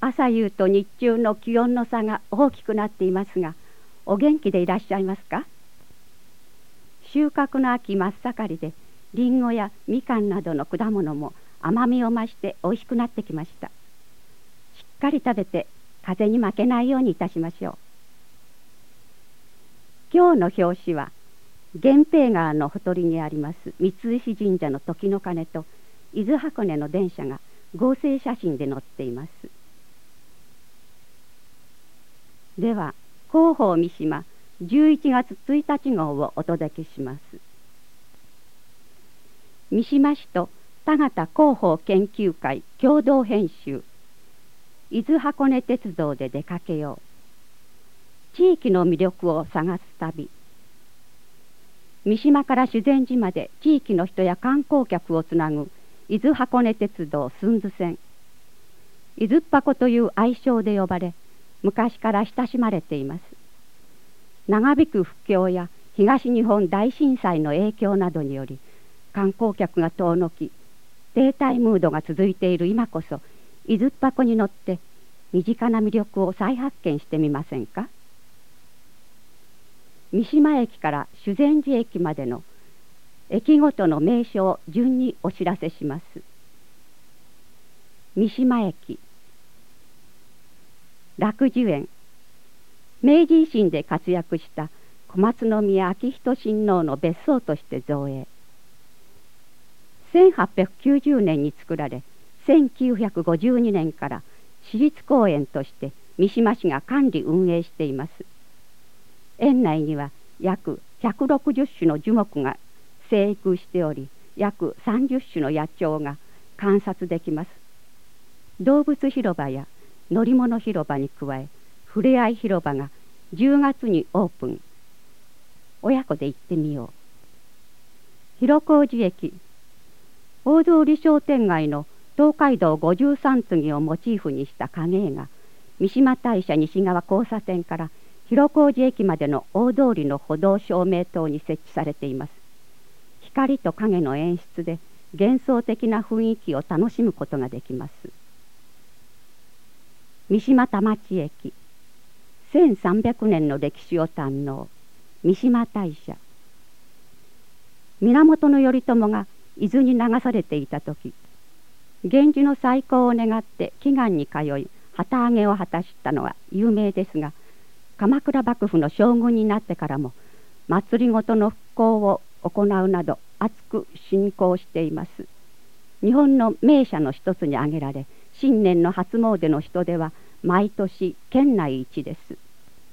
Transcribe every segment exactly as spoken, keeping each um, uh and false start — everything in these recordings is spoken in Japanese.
朝夕と日中の気温の差が大きくなっていますが、お元気でいらっしゃいますか？収穫の秋真っ盛りで、りんごやみかんなどの果物も甘みを増しておいしくなってきました。しっかり食べて風邪に負けないようにいたしましょう。今日の表紙は源平川のほとりにあります三石神社の時の鐘と伊豆箱根の電車が合成写真で載っています。では広報三島じゅういちがつついたち号をお届けします。三島市と田形広報研究会共同編集、伊豆箱根鉄道で出かけよう、地域の魅力を探す旅。三島から修善寺まで地域の人や観光客をつなぐ伊豆箱根鉄道寸津線。伊豆っ箱という愛称で呼ばれ、昔から親しまれています。長引く不況や東日本大震災の影響などにより観光客が遠のき、停滞ムードが続いている今こそ、伊豆っ箱に乗って身近な魅力を再発見してみませんか。三島駅から修善寺駅までの駅ごとの名所を順にお知らせします。三島駅、楽寿園。明治維新で活躍した小松宮昭仁親王の別荘として造営。せんはっぴゃくきゅうじゅうねんに作られ、せんきゅうひゃくごじゅうにねんから市立公園として三島市が管理運営しています。園内には約ひゃくろくじゅっしゅの樹木が生育しており、約さんじゅっしゅの野鳥が観察できます。動物広場や乗り物広場に加え、ふれあい広場がじゅうがつにオープン。親子で行ってみよう。広小路駅、大通商店街の東海道ごじゅうさんつぎをモチーフにした影絵が三島大社西側交差点から広小路駅までの大通りの歩道照明灯に設置されています。光と影の演出で幻想的な雰囲気を楽しむことができます。三島田町駅、せんさんびゃくねんの歴史を堪能、三島大社。源頼朝が伊豆に流されていた時、源氏の再興を願って祈願に通い旗揚げを果たしたのは有名ですが、鎌倉幕府の将軍になってからも祭りごとの復興を行うなど熱く信仰しています。日本の名社の一つに挙げられ、新年の初詣の人出は毎年県内一です。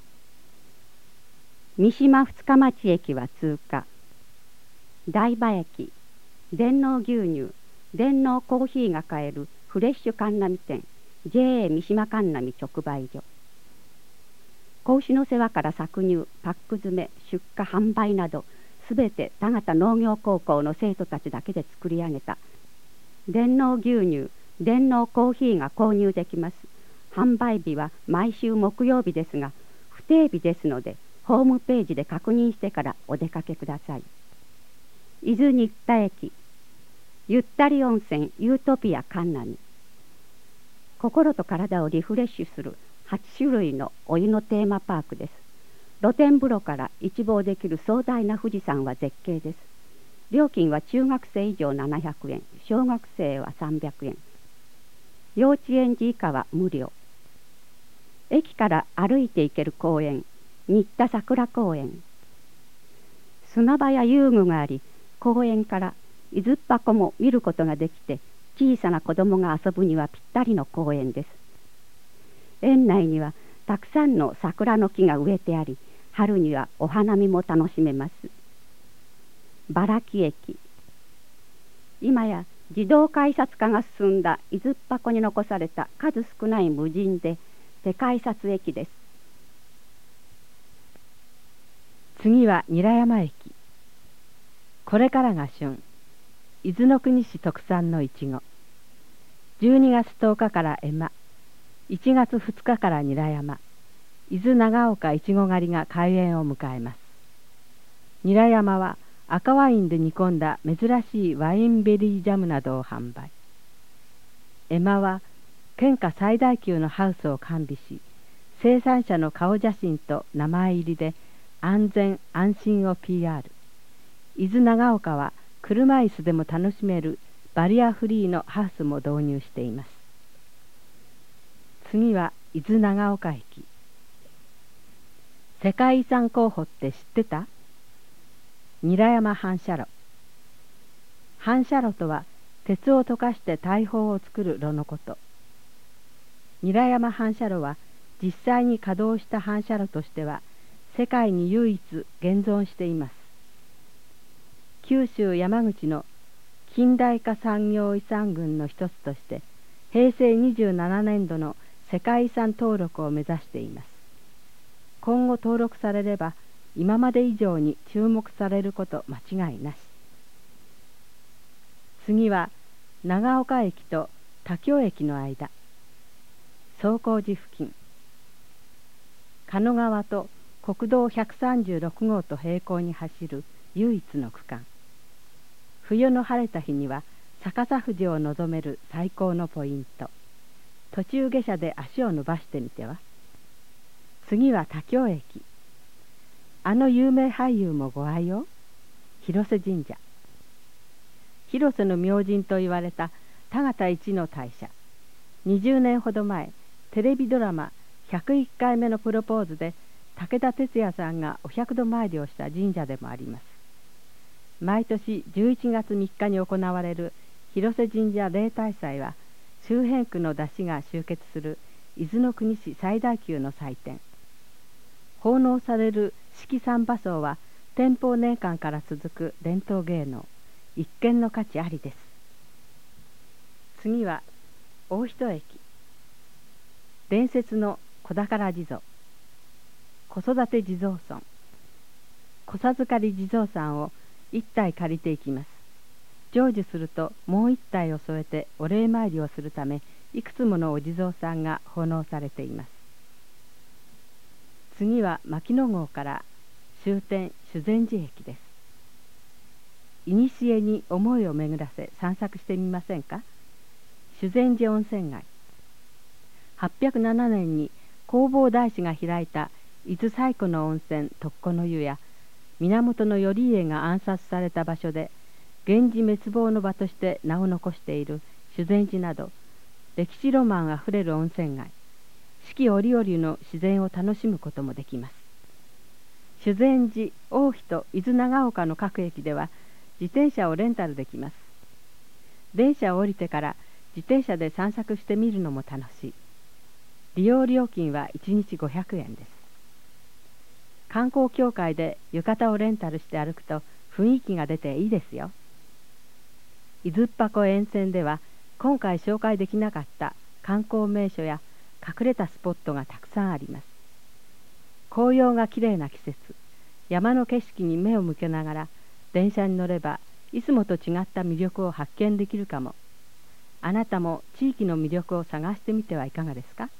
三島二日町駅は通過。台場駅、電脳牛乳、電脳コーヒーが買えるフレッシュ神奈美店 ジェーエー 三島神奈美直売所。子牛の世話から搾乳、パック詰め、出荷販売などすべて田形農業高校の生徒たちだけで作り上げた電脳牛乳、電脳コーヒーが購入できます。販売日は毎週木曜日ですが、不定日ですのでホームページで確認してからお出かけください。伊豆新田駅、ゆったり温泉ユートピア神奈美。心と体をリフレッシュするはちしゅるいのお湯のテーマパークです。露天風呂から一望できる壮大な富士山は絶景です。料金は中学生以上ななひゃくえん、小学生はさんびゃくえん、幼稚園児以下は無料。駅から歩いて行ける公園、新田桜公園。砂場や遊具があり、公園から伊豆っ箱も見ることができて、小さな子供が遊ぶにはぴったりの公園です。園内にはたくさんの桜の木が植えてあり、春にはお花見も楽しめます。茨城駅、今や自動改札化が進んだ伊豆っ箱に残された数少ない無人で手改札駅です。 次は韮山駅。これからが旬、伊豆の国市特産のいちご。じゅうにがつとおかから絵馬、いちがつふつかから韮山、伊豆長岡いちご狩りが開園を迎えます。韮山は赤ワインで煮込んだ珍しいワインベリージャムなどを販売。絵馬は県下最大級のハウスを完備し、生産者の顔写真と名前入りで安全安心を ピーアール。伊豆長岡は車椅子でも楽しめるバリアフリーのハウスも導入しています。次は伊豆長岡駅。世界遺産候補って知ってた？韮山反射炉。反射炉とは鉄を溶かして大砲を作る炉のこと。韮山反射炉は実際に稼働した反射炉としては世界に唯一現存しています。九州山口の近代化産業遺産群の一つとして平成にじゅうななねんどの世界遺産登録を目指しています。今後登録されれば今まで以上に注目されること間違いなし。次は長岡駅と田京駅の間、宗光寺付近。鹿野川と国道ひゃくさんじゅうろくごうと並行に走る唯一の区間。冬の晴れた日には逆さ富士を望める最高のポイント。途中下車で足を伸ばしてみては。次は田京駅。あの有名俳優もご愛用、広瀬神社。広瀬の明神と言われた田形一の大社。にじゅうねんほど前、テレビドラマひゃくいっかいめのプロポーズで武田鉄矢さんがお百度参りをした神社でもあります。毎年じゅういちがつみっかに行われる広瀬神社例大祭は、周辺区の山車が集結する伊豆の国市最大級の祭典。奉納される四季三馬装は天保年間から続く伝統芸能、一見の価値ありです。次は大人駅。伝説の子宝地蔵、子育て地蔵村。子授かり地蔵さんを一体借りていきます。成就するともう一体を添えてお礼参りをするため、いくつものお地蔵さんが奉納されています。次は牧野号から終点修善寺駅です。いにしえに思いを巡らせ散策してみませんか。修善寺温泉街。はっぴゃくななねんに弘法大師が開いた伊豆最古の温泉徳子の湯や、源頼家が暗殺された場所で源氏滅亡の場として名を残している修善寺など、歴史ロマンあふれる温泉街。四季折々の自然を楽しむこともできます。修善寺、大肥と伊豆長岡の各駅では自転車をレンタルできます。電車を降りてから自転車で散策してみるのも楽しい。利用料金はいちにちごひゃくえんです。観光協会で浴衣をレンタルして歩くと雰囲気が出ていいですよ。伊豆っ箱沿線では今回紹介できなかった観光名所や隠れたスポットがたくさんあります。紅葉がきれいな季節、山の景色に目を向けながら電車に乗ればいつもと違った魅力を発見できるかも。あなたも地域の魅力を探してみてはいかがですか。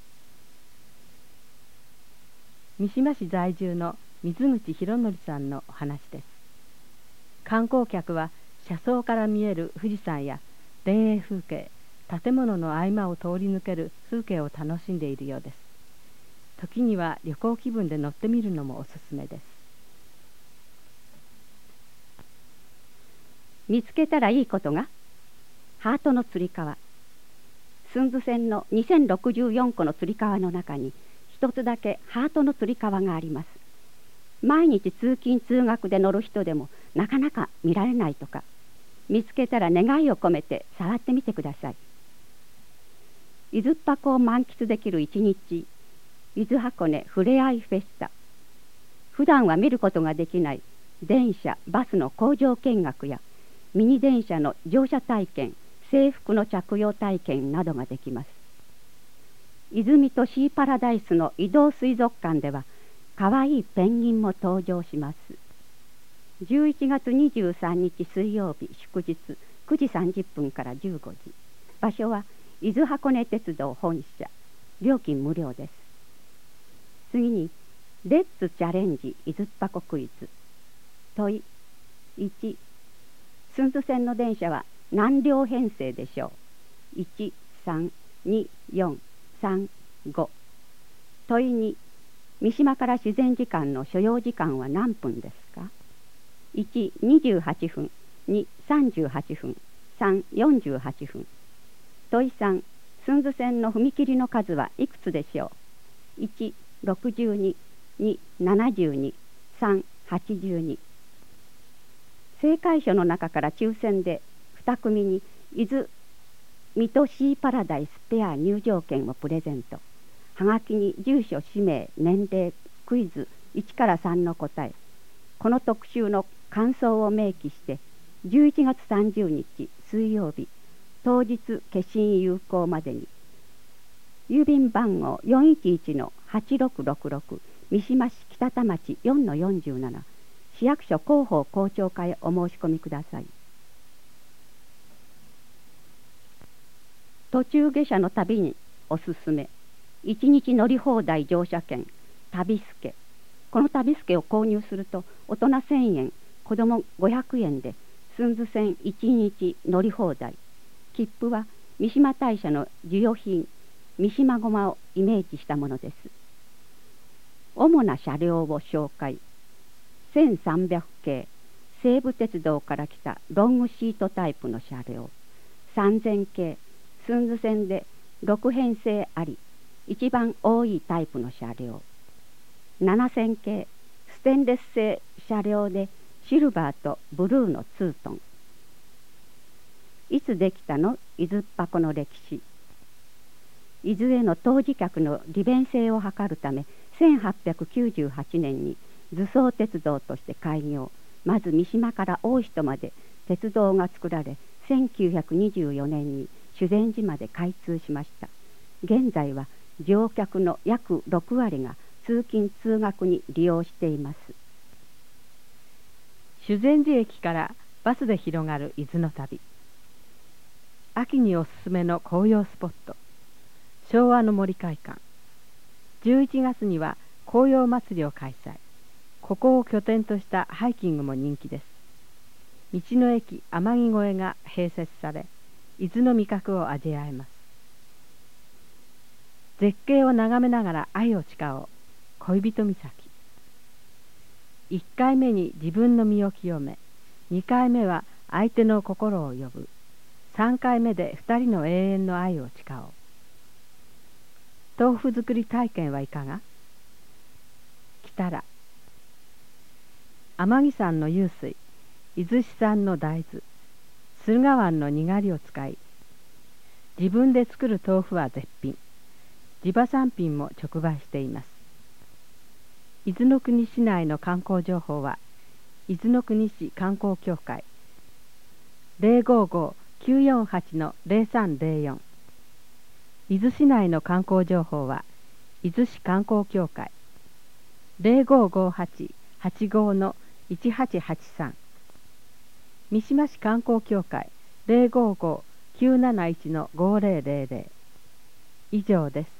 三島市在住の水口博則さんのお話です。観光客は車窓から見える富士山や田園風景、建物の合間を通り抜ける風景を楽しんでいるようです。時には旅行気分で乗ってみるのもおすすめです。 見つけたらいいことが、ハートのつり革。駿豆線のにせんろくじゅうよんこのつり革の中に一つだけハートのつり革があります。毎日通勤通学で乗る人でもなかなか見られないとか、見つけたら願いを込めて触ってみてください。伊豆っ箱を満喫できる一日、伊豆箱根ふれあいフェスタ。普段は見ることができない電車、バスの工場見学やミニ電車の乗車体験、制服の着用体験などができます。泉とシーパラダイスの移動水族館ではかわいいペンギンも登場します。じゅういちがつにじゅうさんにち水曜日祝日くじさんじゅっぷんからじゅうごじ。場所は伊豆箱根鉄道本社。料金無料です。次にレッツチャレンジ伊豆っ箱クイズ。問いいち、駿豆線の電車は何両編成でしょう。いち、さん、 によんさんご。問いに、三島から自然時間の所要時間は何分ですか？いち、にじゅうはちふん、に、さんじゅうはちふん、さん、よんじゅうはちふん。問いさん、寸津線の踏切の数はいくつでしょう？いち、ろくじゅうに、に、ななじゅうに、さん、はちじゅうに。正解書の中から抽選でに組に伊豆水戸シーパラダイスペア入場券をプレゼント。はがきに住所、氏名、年齢、クイズいちからさんの答え、この特集の感想を明記してじゅういちがつさんじゅうにち水曜日当日消印有効までに。郵便番号 よんいちいちのはちろくろくろく 三島市北田町 よんのよんじゅうなな、 市役所広報校長課へお申し込みください。途中下車の旅におすすめ、いちにち乗り放題乗車券旅助。この旅助を購入すると大人せんえん、子どもごひゃくえんで寸津線いちにち乗り放題。切符は三島大社の授与品三島ごまをイメージしたものです。主な車両を紹介。せんさんびゃくけい、西武鉄道から来たロングシートタイプの車両。さんぜんけい、寸津線でろくへんせいあり一番多いタイプの車両。ななせんけい、ステンレス製車両でシルバーとブルーのツートン。いつできたの伊豆っ箱の歴史。伊豆への当時客の利便性を図るためせんはっぴゃくきゅうじゅうはちねんに図送鉄道として開業。まず三島から大糸まで鉄道が作られ、せんきゅうひゃくにじゅうよねんに修善寺まで開通しました。現在は乗客の約ろくわりが通勤通学に利用しています。 修善寺駅からバスで広がる伊豆の旅。秋におすすめの紅葉スポット、昭和の森会館。じゅういちがつには紅葉祭りを開催。ここを拠点としたハイキングも人気です。道の駅天城越えが併設され、伊豆の味覚を味わえます。絶景を眺めながら愛を誓おう、恋人岬。いっかいめに自分の身を清め、にかいめは相手の心を呼ぶ、さんかいめでふたりの永遠の愛を誓おう。豆腐作り体験はいかが？来たら天城山の湧水、伊豆市産の大豆、駿河湾のにがりを使い、自分で作る豆腐は絶品。地場産品も直売しています。伊豆の国市内の観光情報は伊豆の国市観光協会 ゼロごご きゅうよんはち のゼロさんゼロよん。伊豆市内の観光情報は伊豆市観光協会 ゼロごごはち はちご のいちはちはちさん。三島市観光協会 ゼロごご きゅうなないち のごゼロゼロゼロ。以上です。